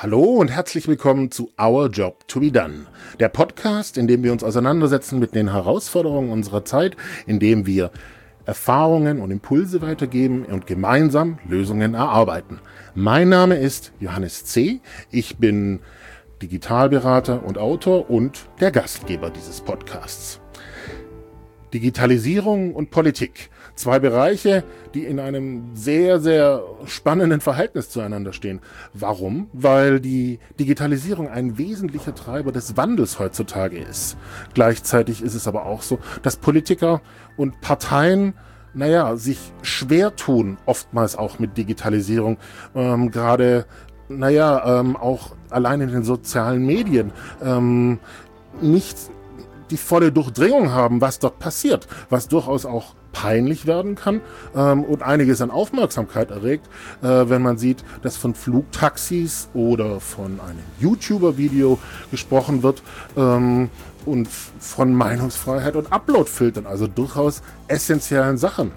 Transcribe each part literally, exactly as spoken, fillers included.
Hallo und herzlich willkommen zu Our Job to be Done, der Podcast, in dem wir uns auseinandersetzen mit den Herausforderungen unserer Zeit, in dem wir Erfahrungen und Impulse weitergeben und gemeinsam Lösungen erarbeiten. Mein Name ist Johannes C. Ich bin Digitalberater und Autor und der Gastgeber dieses Podcasts. Digitalisierung und Politik. Zwei Bereiche, die in einem sehr, sehr spannenden Verhältnis zueinander stehen. Warum? Weil die Digitalisierung ein wesentlicher Treiber des Wandels heutzutage ist. Gleichzeitig ist es aber auch so, dass Politiker und Parteien, naja, sich schwer tun, oftmals auch mit Digitalisierung. Ähm, gerade, naja, ähm, auch allein in den sozialen Medien ähm, nicht die volle Durchdringung haben, was dort passiert, was durchaus auch peinlich werden kann ähm, und einiges an Aufmerksamkeit erregt, äh, wenn man sieht, dass von Flugtaxis oder von einem YouTuber-Video gesprochen wird ähm, und von Meinungsfreiheit und Uploadfiltern, also durchaus essentiellen Sachen.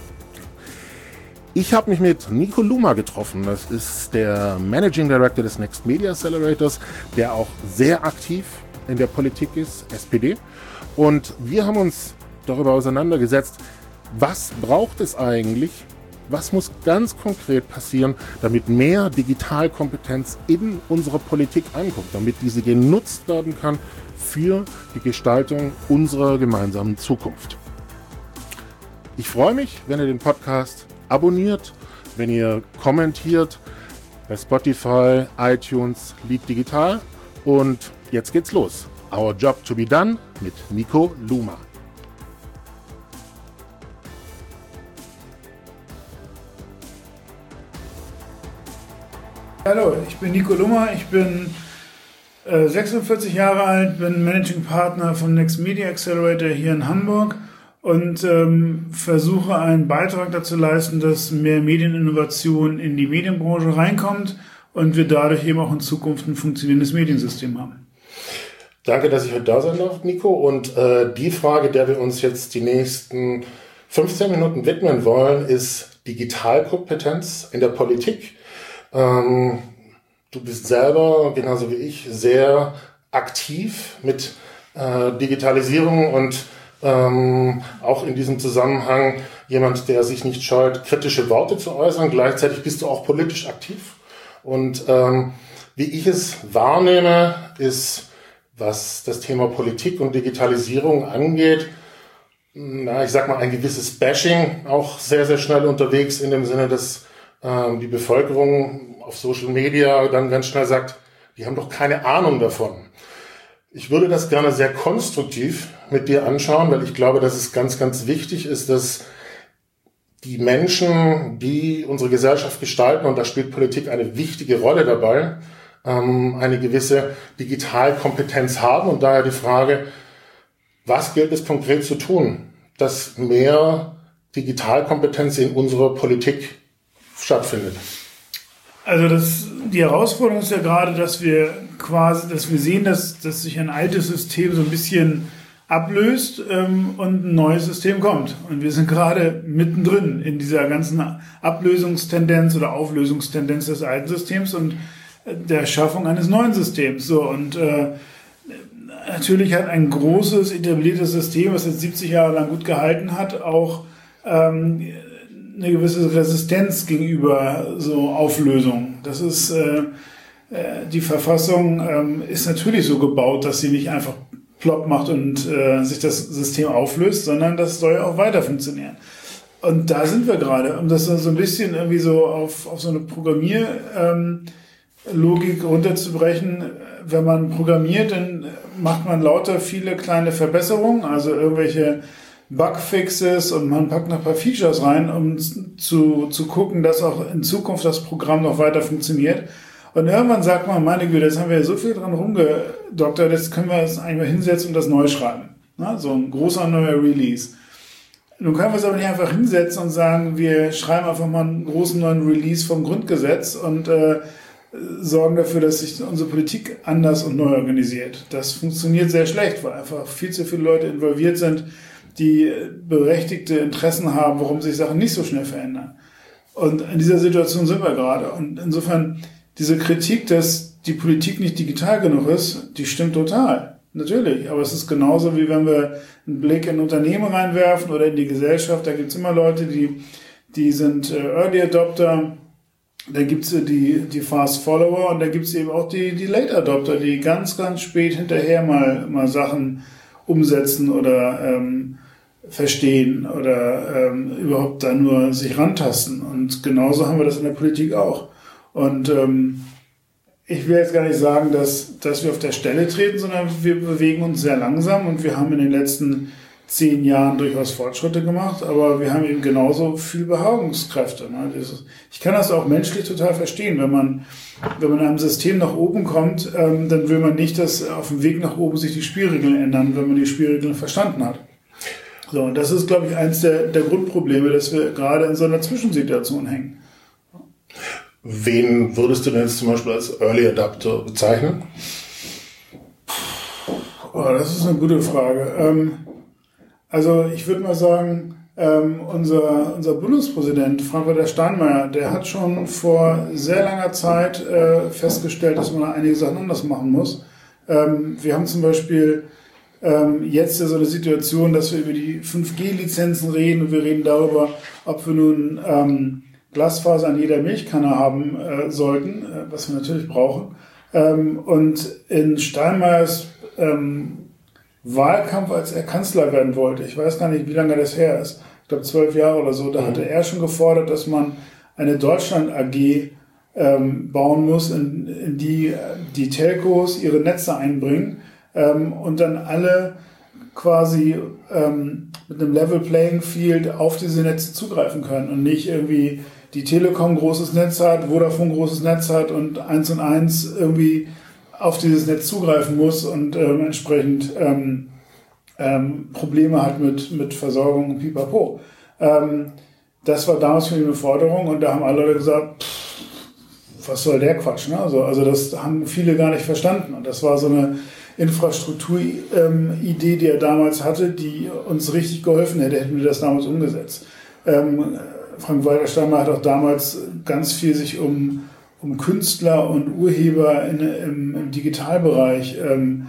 Ich habe mich mit Nico Luma getroffen, das ist der Managing Director des Next Media Accelerators, der auch sehr aktiv in der Politik ist, S P D. Und wir haben uns darüber auseinandergesetzt, was braucht es eigentlich, was muss ganz konkret passieren, damit mehr Digitalkompetenz in unserer Politik ankommt, damit diese genutzt werden kann für die Gestaltung unserer gemeinsamen Zukunft. Ich freue mich, wenn ihr den Podcast abonniert, wenn ihr kommentiert bei Spotify, iTunes, Lead Digital. Und jetzt geht's los. Our Job to be Done mit Nico Luma. Hallo, ich bin Nico Luma, ich bin äh, sechsundvierzig Jahre alt, bin Managing Partner vom Next Media Accelerator hier in Hamburg und ähm, versuche einen Beitrag dazu leisten, dass mehr Medieninnovation in die Medienbranche reinkommt und wir dadurch eben auch in Zukunft ein funktionierendes Mediensystem haben. Danke, dass ich heute da sein darf, Nico. Und äh, die Frage, der wir uns jetzt die nächsten fünfzehn Minuten widmen wollen, ist Digitalkompetenz in der Politik. Ähm, du bist selber, genauso wie ich, sehr aktiv mit äh, Digitalisierung und ähm, auch in diesem Zusammenhang jemand, der sich nicht scheut, kritische Worte zu äußern. Gleichzeitig bist du auch politisch aktiv. Und ähm, wie ich es wahrnehme, ist, was das Thema Politik und Digitalisierung angeht, na, ich sag mal, ein gewisses Bashing auch sehr, sehr schnell unterwegs in dem Sinne, dass ähm, die Bevölkerung auf Social Media dann ganz schnell sagt, die haben doch keine Ahnung davon. Ich würde das gerne sehr konstruktiv mit dir anschauen, weil ich glaube, dass es ganz, ganz wichtig ist, dass die Menschen, die unsere Gesellschaft gestalten, und da spielt Politik eine wichtige Rolle dabei, ähm, eine gewisse Digitalkompetenz haben. Und daher die Frage, was gilt es konkret zu tun, dass mehr Digitalkompetenz in unserer Politik stattfindet? Also das, die Herausforderung ist ja gerade, dass wir quasi, dass wir sehen, dass, dass sich ein altes System so ein bisschen ablöst ähm, und ein neues System kommt. Und wir sind gerade mittendrin in dieser ganzen Ablösungstendenz oder Auflösungstendenz des alten Systems und der Schaffung eines neuen Systems. So, und äh, natürlich hat ein großes, etabliertes System, was jetzt siebzig Jahre lang gut gehalten hat, auch ähm, eine gewisse Resistenz gegenüber so Auflösung. Das ist äh, die Verfassung ähm, ist natürlich so gebaut, dass sie nicht einfach plopp macht und äh, sich das System auflöst, sondern das soll ja auch weiter funktionieren. Und da sind wir gerade, um das so ein bisschen irgendwie so auf, auf so eine Programmierlogik ähm, runterzubrechen. Wenn man programmiert, dann macht man lauter viele kleine Verbesserungen, also irgendwelche Bugfixes und man packt noch ein paar Features rein, um zu, zu gucken, dass auch in Zukunft das Programm noch weiter funktioniert. Und irgendwann sagt man, meine Güte, jetzt haben wir so viel dran rumgedoktert, jetzt können wir es eigentlich mal hinsetzen und das neu schreiben. Na, so ein großer neuer Release. Nun können wir es aber nicht einfach hinsetzen und sagen, wir schreiben einfach mal einen großen neuen Release vom Grundgesetz und äh, sorgen dafür, dass sich unsere Politik anders und neu organisiert. Das funktioniert sehr schlecht, weil einfach viel zu viele Leute involviert sind, die berechtigte Interessen haben, warum sich Sachen nicht so schnell verändern. Und in dieser Situation sind wir gerade. Und insofern diese Kritik, dass die Politik nicht digital genug ist, die stimmt total. Natürlich. Aber es ist genauso, wie wenn wir einen Blick in Unternehmen reinwerfen oder in die Gesellschaft. Da gibt's immer Leute, die, die sind äh, Early Adopter. Dann gibt's die, die Fast Follower und dann gibt's eben auch die, die Late Adopter, die ganz, ganz spät hinterher mal, mal Sachen umsetzen oder ähm, verstehen oder ähm, überhaupt da nur sich rantasten. Und genauso haben wir das in der Politik auch. Und ähm, ich will jetzt gar nicht sagen, dass, dass wir auf der Stelle treten, sondern wir bewegen uns sehr langsam und wir haben in den letzten zehn Jahren durchaus Fortschritte gemacht, aber wir haben eben genauso viel Beharrungskräfte. Ne? Ich kann das auch menschlich total verstehen. Wenn man, wenn man in einem System nach oben kommt, ähm, dann will man nicht, dass auf dem Weg nach oben sich die Spielregeln ändern, wenn man die Spielregeln verstanden hat. So, und das ist, glaube ich, eins der, der Grundprobleme, dass wir gerade in so einer Zwischensituation hängen. Wen würdest du denn jetzt zum Beispiel als Early Adapter bezeichnen? Oh, das ist eine gute Frage. Ähm, Also ich würde mal sagen, ähm, unser, unser Bundespräsident Frank-Walter Steinmeier, der hat schon vor sehr langer Zeit äh, festgestellt, dass man da einige Sachen anders machen muss. Ähm, wir haben zum Beispiel ähm, jetzt ja so eine Situation, dass wir über die fünf G Lizenzen reden und wir reden darüber, ob wir nun ähm, Glasfaser an jeder Milchkanne haben äh, sollten, äh, was wir natürlich brauchen. Ähm, und in Steinmeiers ähm, Wahlkampf, als er Kanzler werden wollte, ich weiß gar nicht, wie lange das her ist, ich glaube zwölf Jahre oder so, da mhm. hatte er schon gefordert, dass man eine Deutschland-A G ähm, bauen muss, in, in die die Telcos ihre Netze einbringen ähm, und dann alle quasi ähm, mit einem Level Playing Field auf diese Netze zugreifen können und nicht irgendwie die Telekom großes Netz hat, Vodafone großes Netz hat und eins und eins irgendwie auf dieses Netz zugreifen muss und ähm, entsprechend ähm, ähm, Probleme hat mit, mit Versorgung und Pipapo. Ähm, das war damals für ihn eine Forderung und da haben alle Leute gesagt, pff, was soll der Quatsch? Ne? Also, also das haben viele gar nicht verstanden und das war so eine Infrastrukturidee, ähm, die er damals hatte, die uns richtig geholfen hätte, hätten wir das damals umgesetzt. Ähm, Frank-Walter Steinmeier hat auch damals ganz viel sich um um Künstler und Urheber in, im, im Digitalbereich ähm,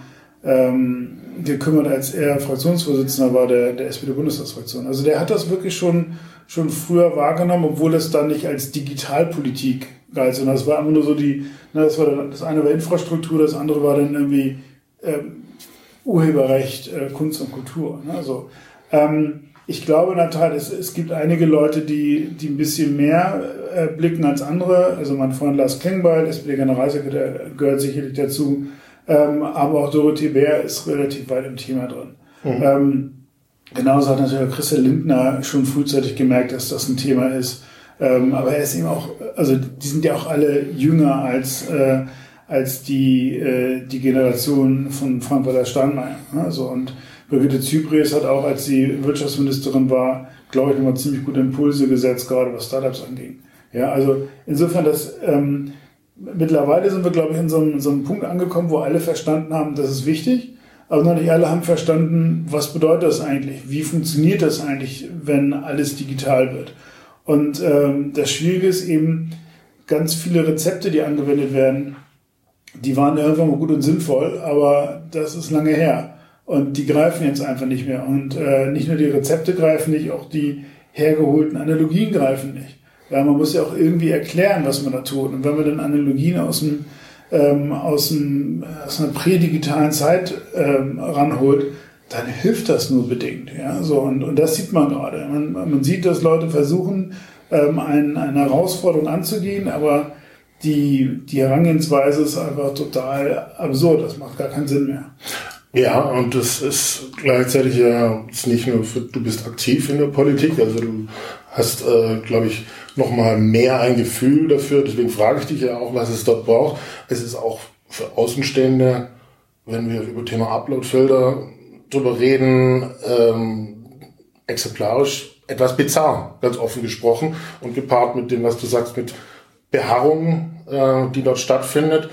ähm, gekümmert, als er Fraktionsvorsitzender war der, der S P D-Bundestagsfraktion. Also der hat das wirklich schon, schon früher wahrgenommen, obwohl es dann nicht als Digitalpolitik galt, sondern das war einfach nur so die, na, das war dann, das eine war Infrastruktur, das andere war dann irgendwie ähm, Urheberrecht, äh, Kunst und Kultur. Ne? Also, ähm, ich glaube in der Tat, es, es gibt einige Leute, die, die ein bisschen mehr äh, blicken als andere. Also mein Freund Lars Klingbeil, S P D-Generalsekretär, gehört sicherlich dazu. Ähm, aber auch Dorothee Bär ist relativ weit im Thema drin. Mhm. Ähm, genauso hat natürlich auch Christian Lindner schon frühzeitig gemerkt, dass das ein Thema ist. Ähm, aber er ist eben auch, also die sind ja auch alle jünger als, äh, als die, äh, die Generation von Frank-Walter Steinmeier. Also, und Brigitte Zypries hat auch, als sie Wirtschaftsministerin war, glaube ich, nochmal ziemlich gute Impulse gesetzt, gerade was Startups anging. Ja, also insofern, dass ähm, mittlerweile sind wir, glaube ich, in so, einem, in so einem Punkt angekommen, wo alle verstanden haben, das ist wichtig, aber noch nicht alle haben verstanden, was bedeutet das eigentlich? Wie funktioniert das eigentlich, wenn alles digital wird? Und ähm, das Schwierige ist eben, ganz viele Rezepte, die angewendet werden, die waren irgendwann mal gut und sinnvoll, aber das ist lange her. Und die greifen jetzt einfach nicht mehr. Und äh, nicht nur die Rezepte greifen nicht, auch die hergeholten Analogien greifen nicht. Ja, man muss ja auch irgendwie erklären, was man da tut. Und wenn man dann Analogien aus dem ähm, aus, dem, aus einer prädigitalen Zeit ähm, ranholt, dann hilft das nur bedingt. Ja, so und, und das sieht man gerade. Man, man sieht, dass Leute versuchen, ähm, ein, eine Herausforderung anzugehen, aber die, die Herangehensweise ist einfach total absurd. Das macht gar keinen Sinn mehr. Ja, und das ist gleichzeitig ja ist nicht nur für, du bist aktiv in der Politik, also du hast, äh, glaube ich, nochmal mehr ein Gefühl dafür, deswegen frage ich dich ja auch, was es dort braucht. Es ist auch für Außenstehende, wenn wir über Thema Uploadfilter drüber reden, ähm, exemplarisch etwas bizarr, ganz offen gesprochen und gepaart mit dem, was du sagst, mit Beharrung, äh, die dort stattfindet.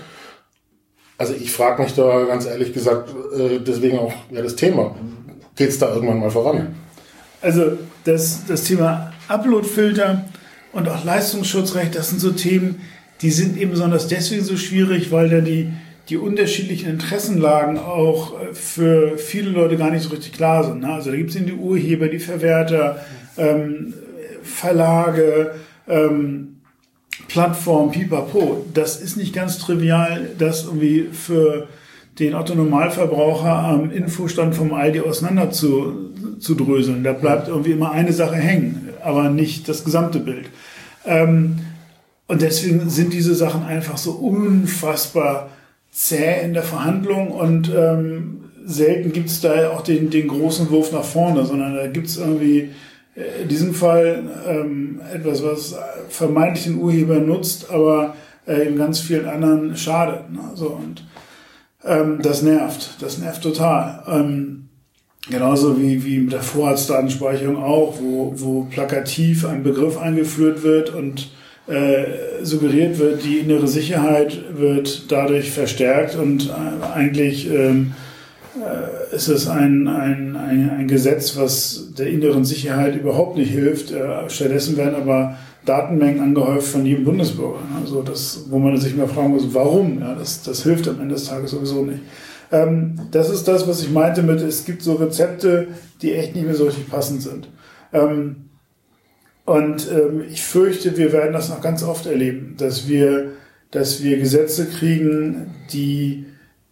Also ich frage mich da ganz ehrlich gesagt, äh, deswegen auch ja das Thema. Geht es da irgendwann mal voran? Also das, das Thema Uploadfilter und auch Leistungsschutzrecht, das sind so Themen, die sind eben besonders deswegen so schwierig, weil da die, die unterschiedlichen Interessenlagen auch für viele Leute gar nicht so richtig klar sind. Also da gibt es eben die Urheber, die Verwerter, ähm, Verlage, ähm, Plattformen, pipapo. Das ist nicht ganz trivial, das irgendwie für den Otto-Normalverbraucher am Infostand vom Aldi auseinander zu, zu dröseln. Da bleibt irgendwie immer eine Sache hängen, aber nicht das gesamte Bild. Ähm, und deswegen sind diese Sachen einfach so unfassbar zäh in der Verhandlung und ähm, selten gibt es da auch den, den großen Wurf nach vorne, sondern da gibt es irgendwie in diesem Fall ähm, etwas, was vermeintlich den Urheber nutzt, aber äh, in ganz vielen anderen schadet. Ne? So, und ähm, das nervt, das nervt total. Ähm, genauso wie, wie mit der Vorratsdatenspeicherung auch, wo, wo plakativ ein Begriff eingeführt wird und äh, suggeriert wird, die innere Sicherheit wird dadurch verstärkt und äh, eigentlich ähm, äh, ist es ein, ein, ein, ein Gesetz, was der inneren Sicherheit überhaupt nicht hilft. Äh, stattdessen werden aber Datenmengen angehäuft von jedem Bundesbürger. Also das, wo man sich mal fragen muss, warum? Ja, das, das hilft am Ende des Tages sowieso nicht. Ähm, das ist das, was ich meinte mit, es gibt so Rezepte, die echt nicht mehr so richtig passend sind. Ähm, und ähm, ich fürchte, wir werden das noch ganz oft erleben, dass wir, dass wir Gesetze kriegen, die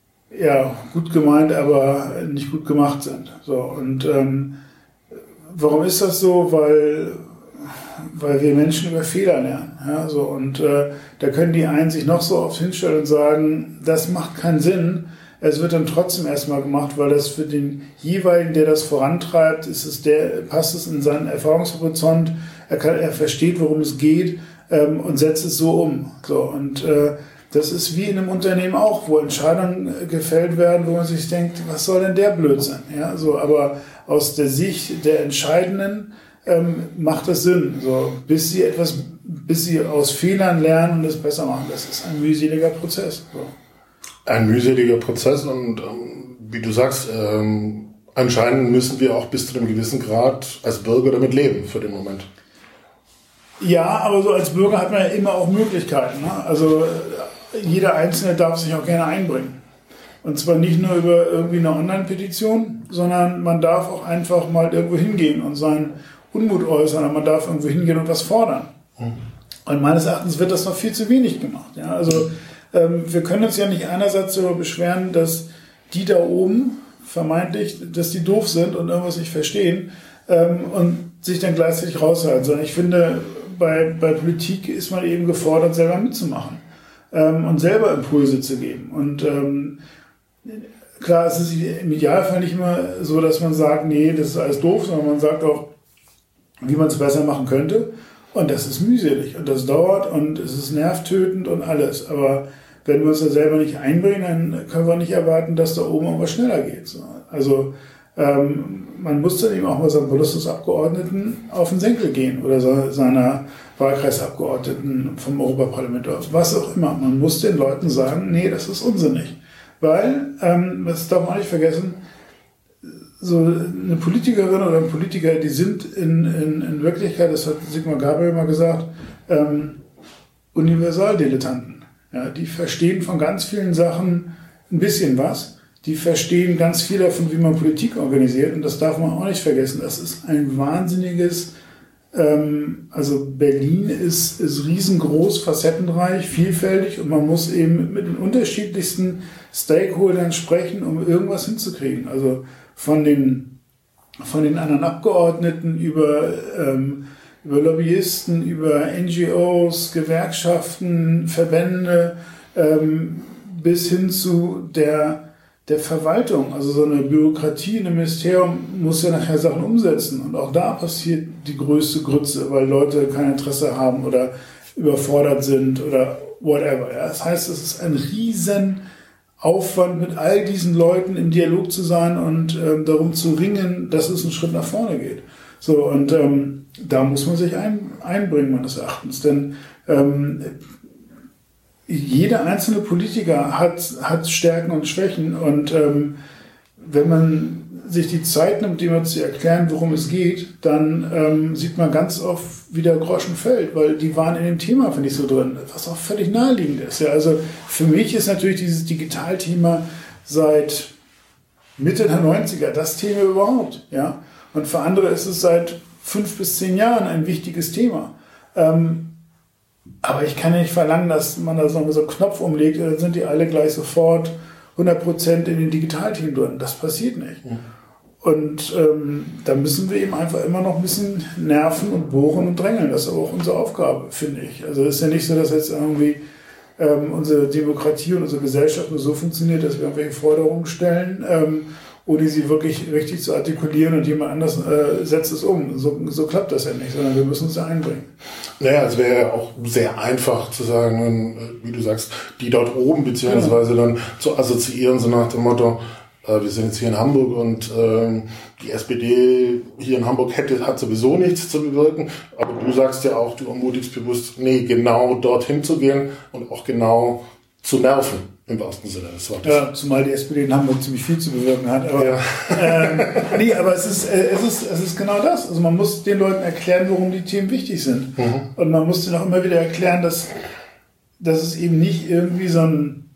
ja gut gemeint, aber nicht gut gemacht sind. So, und ähm, warum ist das so? Weil weil wir Menschen über Fehler lernen. Ja, so, und äh, da können die einen sich noch so oft hinstellen und sagen, das macht keinen Sinn. Es wird dann trotzdem erstmal gemacht, weil das für den jeweiligen, der das vorantreibt, ist es der, passt es in seinen Erfahrungshorizont, er, kann, er versteht, worum es geht ähm, und setzt es so um. So, und äh, das ist wie in einem Unternehmen auch, wo Entscheidungen gefällt werden, wo man sich denkt, was soll denn der Blödsinn? Ja, so, aber aus der Sicht der Entscheidenden ähm, macht das Sinn, so, bis sie etwas, bis sie aus Fehlern lernen und es besser machen. Das ist ein mühseliger Prozess. So. Ein mühseliger Prozess und ähm, wie du sagst, ähm, anscheinend müssen wir auch bis zu einem gewissen Grad als Bürger damit leben für den Moment. Ja, aber so als Bürger hat man ja immer auch Möglichkeiten. Ne? Also jeder Einzelne darf sich auch gerne einbringen. Und zwar nicht nur über irgendwie eine Online-Petition, sondern man darf auch einfach mal irgendwo hingehen und seinen Unmut äußern, und man darf irgendwo hingehen und was fordern. Mhm. Und meines Erachtens wird das noch viel zu wenig gemacht. Ja? Also ähm, wir können uns ja nicht einerseits darüber beschweren, dass die da oben vermeintlich, dass die doof sind und irgendwas nicht verstehen ähm, und sich dann gleichzeitig raushalten, sondern ich finde, bei, bei Politik ist man eben gefordert, selber mitzumachen ähm, und selber Impulse zu geben. Und ähm, klar, es ist im Idealfall nicht immer so, dass man sagt, nee, das ist alles doof, sondern man sagt auch, wie man es besser machen könnte. Und das ist mühselig und das dauert und es ist nervtötend und alles. Aber wenn wir uns da selber nicht einbringen, dann können wir nicht erwarten, dass da oben irgendwas schneller geht. Also ähm, man muss dann eben auch mal seinem Bundestagsabgeordneten auf den Senkel gehen oder so, seiner Wahlkreisabgeordneten vom Europaparlament oder was auch immer. Man muss den Leuten sagen, nee, das ist unsinnig. Weil, ähm, das darf man auch nicht vergessen, so eine Politikerin oder ein Politiker, die sind in, in, in Wirklichkeit, das hat Sigmar Gabriel mal gesagt, ähm, Universaldilettanten. Ja, die verstehen von ganz vielen Sachen ein bisschen was. Die verstehen ganz viel davon, wie man Politik organisiert. Und das darf man auch nicht vergessen. Das ist ein wahnsinniges, ähm, also Berlin ist, ist riesengroß, facettenreich, vielfältig und man muss eben mit den unterschiedlichsten Stakeholdern sprechen, um irgendwas hinzukriegen. Also von den, von den anderen Abgeordneten über, ähm, über Lobbyisten, über N G Os, Gewerkschaften, Verbände, ähm, bis hin zu der, der Verwaltung. Also so eine Bürokratie in einem Ministerium muss ja nachher Sachen umsetzen. Und auch da passiert die größte Grütze, weil Leute kein Interesse haben oder überfordert sind oder whatever. Ja, das heißt, es ist ein riesen Aufwand, mit all diesen Leuten im Dialog zu sein und ähm, darum zu ringen, dass es einen Schritt nach vorne geht. So, und ähm, da muss man sich ein, einbringen, meines Erachtens. Denn ähm, jeder einzelne Politiker hat, hat Stärken und Schwächen. Und ähm, wenn man sich die Zeit nimmt, jemand zu erklären, worum es geht, dann ähm, sieht man ganz oft, wie der Groschen fällt, weil die waren in dem Thema, finde ich, so drin, was auch völlig naheliegend ist. Ja, also für mich ist natürlich dieses Digitalthema seit Mitte der neunziger das Thema überhaupt. Ja? Und für andere ist es seit fünf bis zehn Jahren ein wichtiges Thema. Ähm, aber ich kann ja nicht verlangen, dass man da so einen Knopf umlegt, dann sind die alle gleich sofort hundert Prozent in den Digitalthemen drin. Das passiert nicht. Mhm. Und ähm, da müssen wir eben einfach immer noch ein bisschen nerven und bohren und drängeln. Das ist aber auch unsere Aufgabe, finde ich. Also es ist ja nicht so, dass jetzt irgendwie ähm, unsere Demokratie und unsere Gesellschaft nur so funktioniert, dass wir irgendwelche Forderungen stellen, ähm, ohne sie wirklich richtig zu artikulieren und jemand anders äh, setzt es um. So, so klappt das ja nicht, sondern wir müssen uns da einbringen. Naja, es wäre ja auch sehr einfach zu sagen, wie du sagst, die dort oben beziehungsweise dann zu assoziieren, so nach dem Motto, äh, wir sind jetzt hier in Hamburg und äh, die S P D hier in Hamburg hätte, hat sowieso nichts zu bewirken, aber du sagst ja auch, du ermutigst bewusst, nee, genau dorthin zu gehen und auch genau zu nerven. Im wahrsten Sinne des Wortes. Ja, zumal die S P D in Hamburg ziemlich viel zu bewirken hat. Aber, ja. ähm, nee, aber es ist, äh, es, ist, es ist genau das. Also man muss den Leuten erklären, warum die Themen wichtig sind. Mhm. Und man muss denen auch immer wieder erklären, dass, dass es eben nicht irgendwie so ein,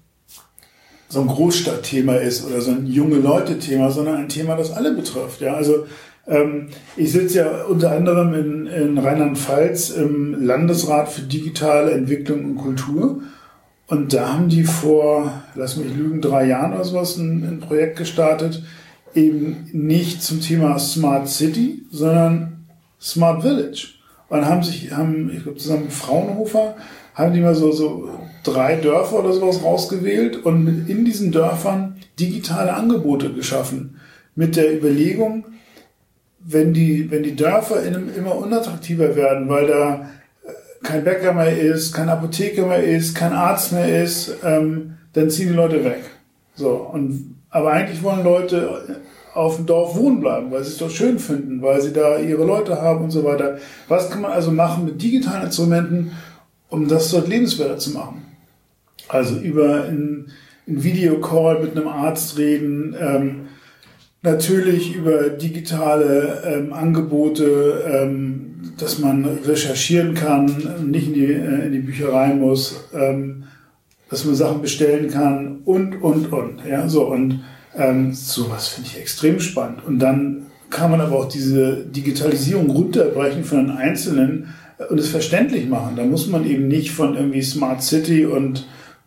so ein Großstadtthema ist oder so ein junge Leute-Thema, sondern ein Thema, das alle betrifft. Ja, also ähm, ich sitze ja unter anderem in, in Rheinland-Pfalz im Landesrat für digitale Entwicklung und Kultur. Und da haben die vor, lass mich lügen, drei Jahren oder sowas ein, ein Projekt gestartet, eben nicht zum Thema Smart City, sondern Smart Village. Und haben sich, haben, ich glaube, zusammen mit Fraunhofer, haben die mal so, so drei Dörfer oder sowas rausgewählt und mit in diesen Dörfern digitale Angebote geschaffen. Mit der Überlegung, wenn die, wenn die Dörfer in einem immer unattraktiver werden, weil da kein Bäcker mehr ist, kein Apotheker mehr ist, kein Arzt mehr ist, ähm, dann ziehen die Leute weg. So, und, aber eigentlich wollen Leute auf dem Dorf wohnen bleiben, weil sie es doch schön finden, weil sie da ihre Leute haben und so weiter. Was kann man also machen mit digitalen Instrumenten, um das dort lebenswerter zu machen? Also über einen Videocall mit einem Arzt reden, ähm, natürlich über digitale ähm, Angebote, ähm, dass man recherchieren kann, nicht in die, äh, in die Bücherei muss, ähm, dass man Sachen bestellen kann und, und, und. Ja, so, und ähm, sowas finde ich extrem spannend. Und dann kann man aber auch diese Digitalisierung runterbrechen von den Einzelnen und es verständlich machen. Da muss man eben nicht von irgendwie Smart City und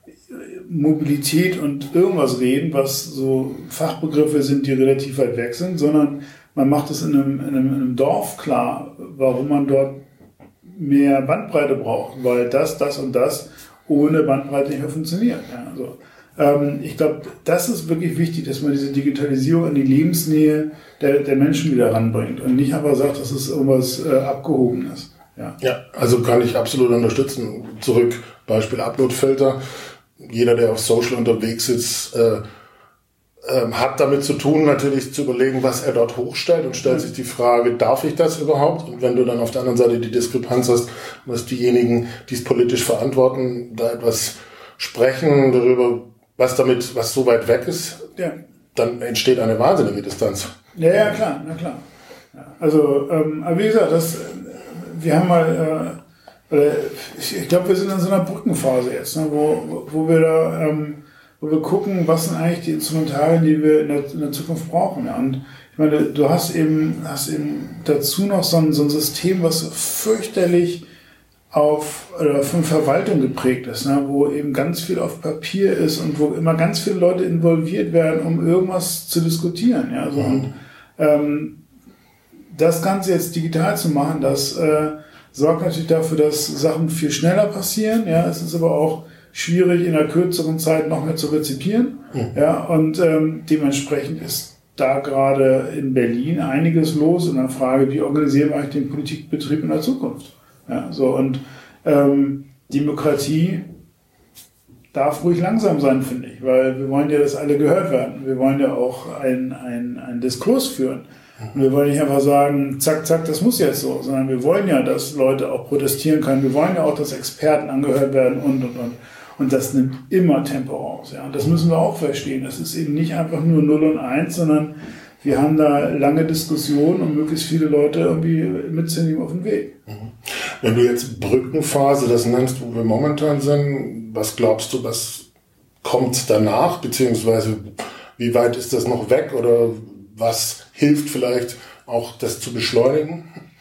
Mobilität und irgendwas reden, was so Fachbegriffe sind, die relativ weit weg sind, sondern man macht es in einem, in einem, in einem Dorf klar, warum man dort mehr Bandbreite braucht, weil das, das und das ohne Bandbreite nicht mehr funktioniert. Ja, so. ähm, ich glaube, das ist wirklich wichtig, dass man diese Digitalisierung an die Lebensnähe der, der Menschen wieder ranbringt und nicht einfach sagt, dass es irgendwas äh, Abgehobenes. Ja. ja, also kann ich absolut unterstützen. Zurück, Beispiel Uploadfilter. Jeder, der auf Social unterwegs ist, äh, äh, hat damit zu tun, natürlich zu überlegen, was er dort hochstellt und stellt mhm. sich die Frage, darf ich das überhaupt? Und wenn du dann auf der anderen Seite die Diskrepanz hast, dass diejenigen, die es politisch verantworten, da etwas sprechen darüber, was damit, was so weit weg ist, ja. dann entsteht eine wahnsinnige Distanz. Ja, ja, klar, na klar. Ja, also, ähm, aber wie gesagt, das, wir haben mal, äh, ich glaube, wir sind in so einer Brückenphase jetzt, ne, wo, wo wir da, ähm, wo wir gucken, was sind eigentlich die Instrumentarien, die wir in der, in der Zukunft brauchen. Ja. Und ich meine, du hast eben, hast eben dazu noch so ein, so ein System, was fürchterlich auf oder von Verwaltung geprägt ist, ne, wo eben ganz viel auf Papier ist und wo immer ganz viele Leute involviert werden, um irgendwas zu diskutieren. Ja. So, und ähm, das Ganze jetzt digital zu machen, das äh, sorgt natürlich dafür, dass Sachen viel schneller passieren. Ja, es ist aber auch schwierig, in einer kürzeren Zeit noch mehr zu rezipieren. Mhm. Ja, und ähm, dementsprechend ist da gerade in Berlin einiges los in der Frage, wie organisieren wir eigentlich den Politikbetrieb in der Zukunft. Ja, so, und ähm, Demokratie darf ruhig langsam sein, finde ich, weil wir wollen ja, dass alle gehört werden. Wir wollen ja auch einen ein Diskurs führen. Und wir wollen nicht einfach sagen, zack, zack, das muss jetzt so, sondern wir wollen ja, dass Leute auch protestieren können. Wir wollen ja auch, dass Experten angehört werden und, und, und. Und das nimmt immer Tempo raus. Ja. Und das müssen wir auch verstehen. Das ist eben nicht einfach nur null und eins, sondern wir haben da lange Diskussionen und möglichst viele Leute irgendwie mitzunehmen auf den Weg. Wenn du jetzt Brückenphase, das nennst, wo wir momentan sind, was glaubst du, was kommt danach, beziehungsweise wie weit ist das noch weg oder was hilft vielleicht auch, das zu beschleunigen?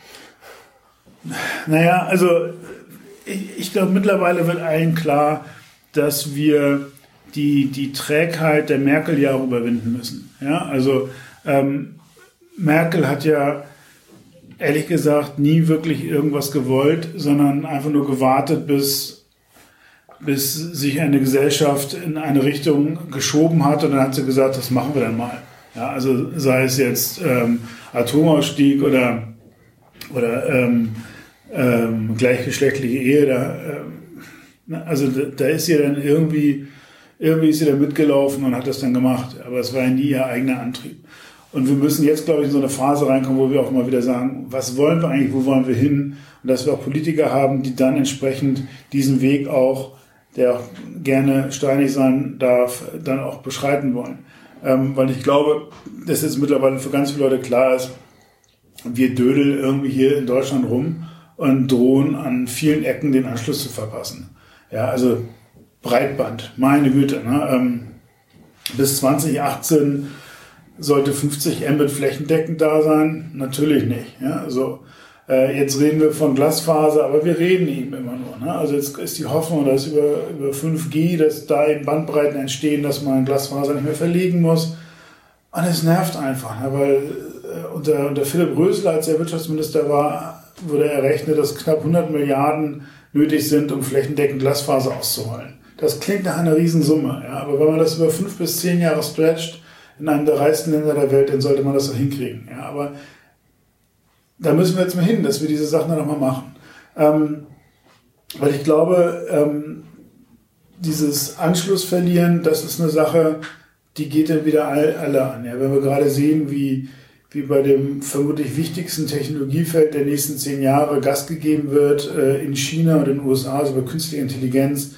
Naja, also ich, ich glaube, mittlerweile wird allen klar, dass wir die, die Trägheit der Merkel-Jahre überwinden müssen. Ja, also ähm, Merkel hat ja ehrlich gesagt nie wirklich irgendwas gewollt, sondern einfach nur gewartet, bis, bis sich eine Gesellschaft in eine Richtung geschoben hat und dann hat sie gesagt, das machen wir dann mal. Ja, also sei es jetzt ähm, Atomausstieg oder, oder ähm, ähm, gleichgeschlechtliche Ehe, da, ähm, also da, da ist sie dann irgendwie, irgendwie ist sie da mitgelaufen und hat das dann gemacht, aber es war ja nie ihr eigener Antrieb. Und wir müssen jetzt, glaube ich, in so eine Phase reinkommen, wo wir auch mal wieder sagen, was wollen wir eigentlich, wo wollen wir hin? Und dass wir auch Politiker haben, die dann entsprechend diesen Weg auch, der auch gerne steinig sein darf, dann auch beschreiten wollen. Ähm, weil ich glaube, dass jetzt mittlerweile für ganz viele Leute klar ist, wir dödeln irgendwie hier in Deutschland rum und drohen an vielen Ecken den Anschluss zu verpassen. Ja, also Breitband, meine Güte, ne? Ähm, bis zwanzig achtzehn sollte fünfzig Mbit flächendeckend da sein? Natürlich nicht. Ja? Also, äh, jetzt reden wir von Glasfaser, aber wir reden eben immer nur. Ne? Also jetzt ist die Hoffnung, dass über, über fünf G, dass da eben Bandbreiten entstehen, dass man Glasfaser nicht mehr verlegen muss. Und es nervt einfach, ne? Weil äh, unter, unter Philipp Rösler, als er Wirtschaftsminister war, wurde errechnet, dass knapp hundert Milliarden nötig sind, um flächendeckend Glasfaser auszuholen. Das klingt nach einer Riesensumme, ja? Aber wenn man das über fünf bis zehn Jahre stretcht, in einem der reichsten Länder der Welt, dann sollte man das auch hinkriegen. Ja, aber da müssen wir jetzt mal hin, dass wir diese Sachen dann nochmal machen. Ähm, weil ich glaube, ähm, dieses Anschluss verlieren, das ist eine Sache, die geht dann wieder all, alle an. Ja, wenn wir gerade sehen, wie, wie bei dem vermutlich wichtigsten Technologiefeld der nächsten zehn Jahre Gas gegeben wird, äh, in China und in den U S A, also bei künstlicher Intelligenz,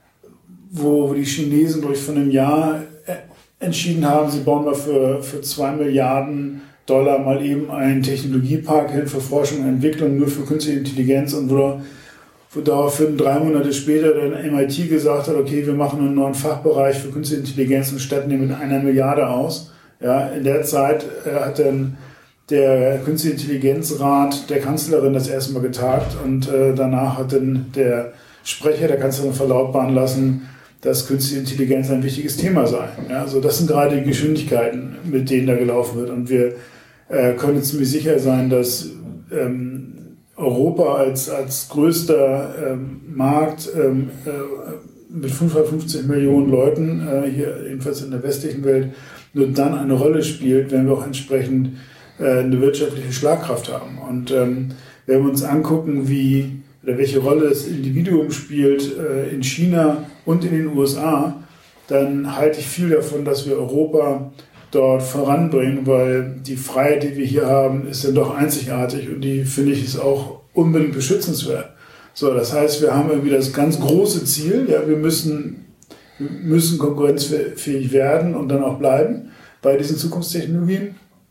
wo, wo die Chinesen, glaube ich, von einem Jahr entschieden haben, sie bauen mal für, für zwei Milliarden Dollar mal eben einen Technologiepark hin für Forschung und Entwicklung nur für künstliche Intelligenz und wo, wo daraufhin drei Monate später dann M I T gesagt hat, okay, wir machen einen neuen Fachbereich für künstliche Intelligenz und statten den mit einer Milliarde aus. Ja, in der Zeit äh, hat dann der Künstliche Intelligenzrat der Kanzlerin das erste Mal getagt und äh, danach hat dann der Sprecher der Kanzlerin verlautbaren lassen, dass künstliche Intelligenz ein wichtiges Thema sei. Ja, also das sind gerade die Geschwindigkeiten, mit denen da gelaufen wird. Und wir äh, können ziemlich sicher sein, dass ähm, Europa als, als größter ähm, Markt ähm, äh, mit fünfhundertfünfzig Millionen Leuten, äh, hier jedenfalls in der westlichen Welt, nur dann eine Rolle spielt, wenn wir auch entsprechend äh, eine wirtschaftliche Schlagkraft haben. Und ähm, wenn wir uns angucken, wie oder welche Rolle das Individuum spielt äh, in China und in den U S A, dann halte ich viel davon, dass wir Europa dort voranbringen, weil die Freiheit, die wir hier haben, ist dann doch einzigartig und die, finde ich, ist auch unbedingt beschützenswert. So, das heißt, wir haben irgendwie das ganz große Ziel, ja, wir müssen, wir müssen konkurrenzfähig werden und dann auch bleiben bei diesen Zukunftstechnologien.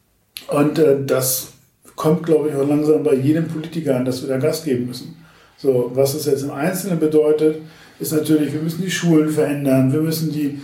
Und äh, das kommt, glaube ich, auch langsam bei jedem Politiker an, dass wir da Gas geben müssen. So, was das jetzt im Einzelnen bedeutet, ist natürlich, wir müssen die Schulen verändern, wir müssen die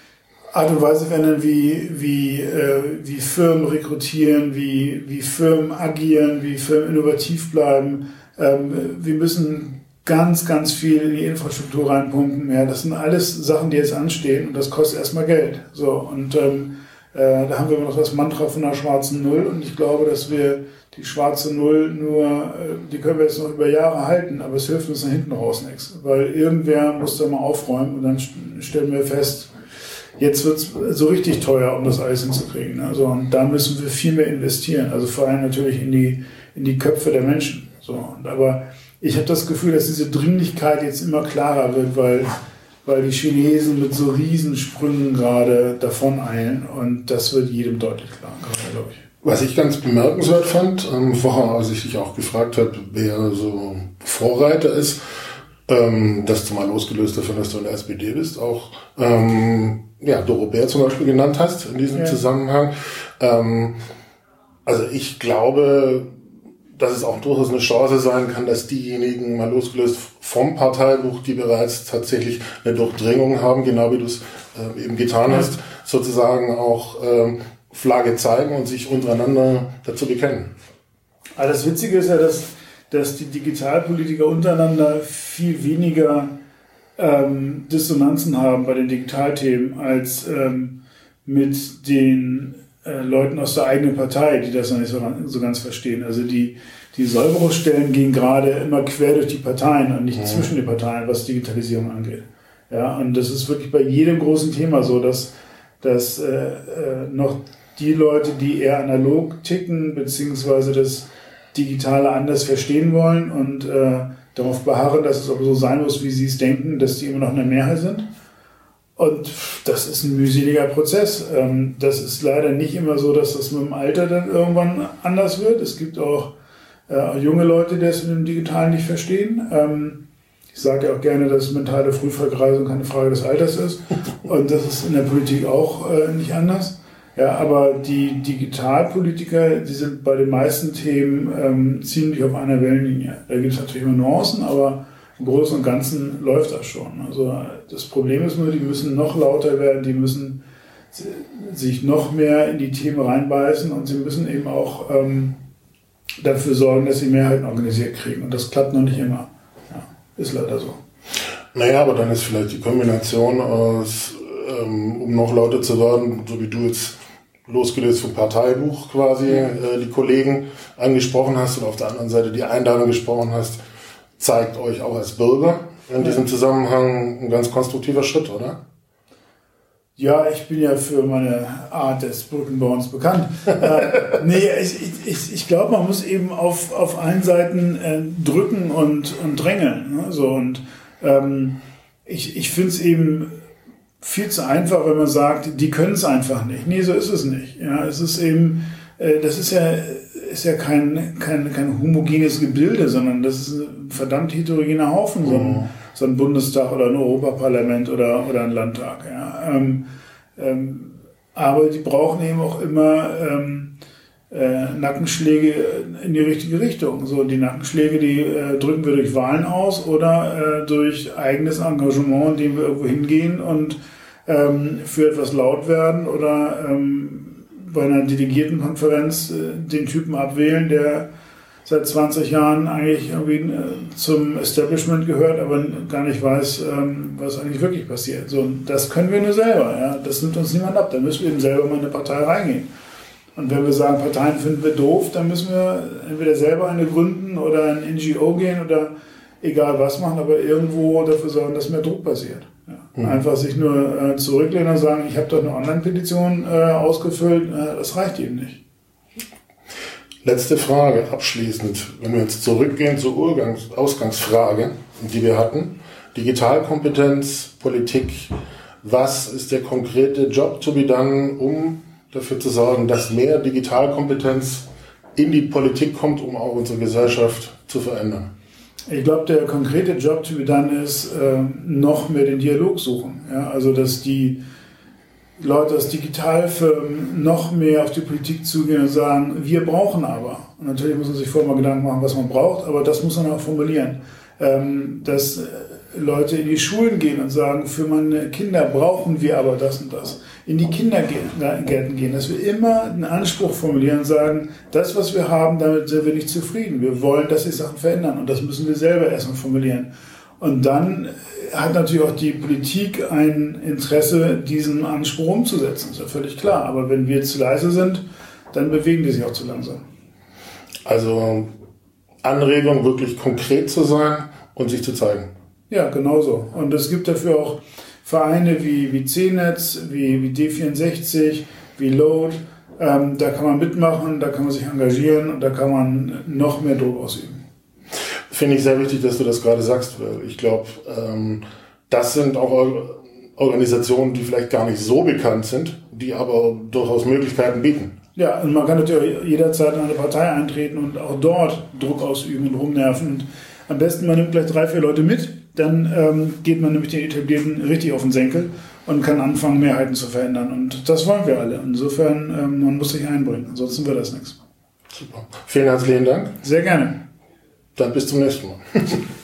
Art und Weise verändern, wie, wie, äh, wie Firmen rekrutieren, wie, wie Firmen agieren, wie Firmen innovativ bleiben. Ähm, wir müssen ganz, ganz viel in die Infrastruktur reinpumpen. Ja, das sind alles Sachen, die jetzt anstehen und das kostet erstmal Geld. So, und ähm, äh, da haben wir noch das Mantra von der schwarzen Null und ich glaube, dass wir die schwarze Null nur, die können wir jetzt noch über Jahre halten, aber es hilft uns nach hinten raus nichts. Weil irgendwer muss da mal aufräumen und dann stellen wir fest, jetzt wird es so richtig teuer, um das alles hinzukriegen. Also, und da müssen wir viel mehr investieren. Also vor allem natürlich in die, in die Köpfe der Menschen. So, und aber ich habe das Gefühl, dass diese Dringlichkeit jetzt immer klarer wird, weil, weil die Chinesen mit so Riesensprüngen gerade davon eilen und das wird jedem deutlich klar, glaube ich. Was ich ganz bemerkenswert fand, ähm, vorher, als ich dich auch gefragt habe, wer so Vorreiter ist, ähm, dass du mal losgelöst davon, dass du in der S P D bist, auch ähm, ja, Doro Bär zum Beispiel genannt hast in diesem ja. Zusammenhang. Ähm, also ich glaube, dass es auch durchaus eine Chance sein kann, dass diejenigen, mal losgelöst vom Parteibuch, die bereits tatsächlich eine Durchdringung haben, genau wie du es äh, eben getan hast, sozusagen auch ähm, Flagge zeigen und sich untereinander dazu bekennen. Aber das Witzige ist ja, dass, dass die Digitalpolitiker untereinander viel weniger ähm, Dissonanzen haben bei den Digitalthemen als ähm, mit den äh, Leuten aus der eigenen Partei, die das noch nicht so, so ganz verstehen. Also die, die Säuberungsstellen gehen gerade immer quer durch die Parteien und nicht mhm. zwischen den Parteien, was Digitalisierung angeht. Ja, und das ist wirklich bei jedem großen Thema so, dass, dass äh, äh, noch die Leute, die eher analog ticken, beziehungsweise das Digitale anders verstehen wollen und äh, darauf beharren, dass es aber so sein muss, wie sie es denken, dass die immer noch eine Mehrheit sind. Und das ist ein mühseliger Prozess. Ähm, das ist leider nicht immer so, dass das mit dem Alter dann irgendwann anders wird. Es gibt auch äh, junge Leute, die das mit dem Digitalen nicht verstehen. Ähm, ich sage ja auch gerne, dass mentale Frühvergreisung keine Frage des Alters ist. Und das ist in der Politik auch äh, nicht anders. Ja, aber die Digitalpolitiker, die sind bei den meisten Themen ähm, ziemlich auf einer Wellenlinie. Da gibt es natürlich immer Nuancen, aber im Großen und Ganzen läuft das schon. Also das Problem ist nur, die müssen noch lauter werden, die müssen sich noch mehr in die Themen reinbeißen und sie müssen eben auch ähm, dafür sorgen, dass sie Mehrheiten organisiert kriegen. Und das klappt noch nicht immer. Ja, ist leider so. Naja, aber dann ist vielleicht die Kombination aus, ähm, um noch lauter zu werden, so wie du jetzt losgelöst vom Parteibuch quasi äh, die Kollegen angesprochen hast und auf der anderen Seite die Einladung gesprochen hast, zeigt euch auch als Bürger in diesem Zusammenhang ein ganz konstruktiver Schritt, oder? Ja, ich bin ja für meine Art des Brückenbauens bekannt. äh, nee, ich, ich, ich glaube, man muss eben auf, auf allen Seiten äh, drücken und, und drängeln. Ne? So, und ähm, ich, ich finde es eben viel zu einfach, wenn man sagt, die können es einfach nicht. Nee, so ist es nicht. Ja, es ist eben, äh, das ist ja, ist ja kein, kein, kein homogenes Gebilde, sondern das ist ein verdammt heterogener Haufen, so ein, so ein Bundestag oder ein Europaparlament oder, oder ein Landtag. Ja. Ähm, ähm, aber die brauchen eben auch immer ähm, äh, Nackenschläge in die richtige Richtung. So, die Nackenschläge, die äh, drücken wir durch Wahlen aus oder äh, durch eigenes Engagement, indem wir irgendwo hingehen und ähm, für etwas laut werden oder ähm, bei einer Delegiertenkonferenz äh, den Typen abwählen, der seit zwanzig Jahren eigentlich irgendwie äh, zum Establishment gehört, aber gar nicht weiß, ähm, was eigentlich wirklich passiert. So, das können wir nur selber. Ja? Das nimmt uns niemand ab. Da müssen wir eben selber mal in eine Partei reingehen. Und wenn wir sagen, Parteien finden wir doof, dann müssen wir entweder selber eine gründen oder ein N G O gehen oder egal was machen, aber irgendwo dafür sorgen, dass mehr Druck passiert. Ja. Mhm. Einfach sich nur äh, zurücklehnen und sagen, ich habe doch eine Online-Petition äh, ausgefüllt, äh, das reicht eben nicht. Letzte Frage abschließend, wenn wir jetzt zurückgehen zur Urgangs- Ausgangsfrage, die wir hatten. Digitalkompetenz, Politik, was ist der konkrete Job to be done, um dafür zu sorgen, dass mehr Digitalkompetenz in die Politik kommt, um auch unsere Gesellschaft zu verändern? Ich glaube, der konkrete Job to be done ist, äh, noch mehr den Dialog suchen. Ja? Also, dass die Leute aus Digitalfirmen noch mehr auf die Politik zugehen und sagen, wir brauchen aber. Und natürlich muss man sich vorher mal Gedanken machen, was man braucht, aber das muss man auch formulieren. Ähm, dass Leute in die Schulen gehen und sagen, für meine Kinder brauchen wir aber das und das. In die Kindergärten gehen, dass wir immer einen Anspruch formulieren und sagen, das, was wir haben, damit sind wir nicht zufrieden. Wir wollen, dass sich Sachen verändern und das müssen wir selber erstmal formulieren. Und dann hat natürlich auch die Politik ein Interesse, diesen Anspruch umzusetzen. Das ist ja völlig klar. Aber wenn wir zu leise sind, dann bewegen die sich auch zu langsam. Also Anregung, wirklich konkret zu sein und sich zu zeigen. Ja, genau so. Und es gibt dafür auch Vereine wie, wie C-Netz, wie, wie D vierundsechzig, wie Load. Ähm, da kann man mitmachen, da kann man sich engagieren und da kann man noch mehr Druck ausüben. Finde ich sehr wichtig, dass du das gerade sagst, weil ich glaube, ähm, das sind auch Organisationen, die vielleicht gar nicht so bekannt sind, die aber durchaus Möglichkeiten bieten. Ja, und man kann natürlich jederzeit in eine Partei eintreten und auch dort Druck ausüben und rumnerven. Und am besten, man nimmt gleich drei, vier Leute mit, dann ähm, geht man nämlich den Etablierten richtig auf den Senkel und kann anfangen, Mehrheiten zu verändern. Und das wollen wir alle. Insofern, ähm, man muss sich einbringen, ansonsten wird das nichts. Super. Vielen herzlichen Dank. Sehr gerne. Dann bis zum nächsten Mal.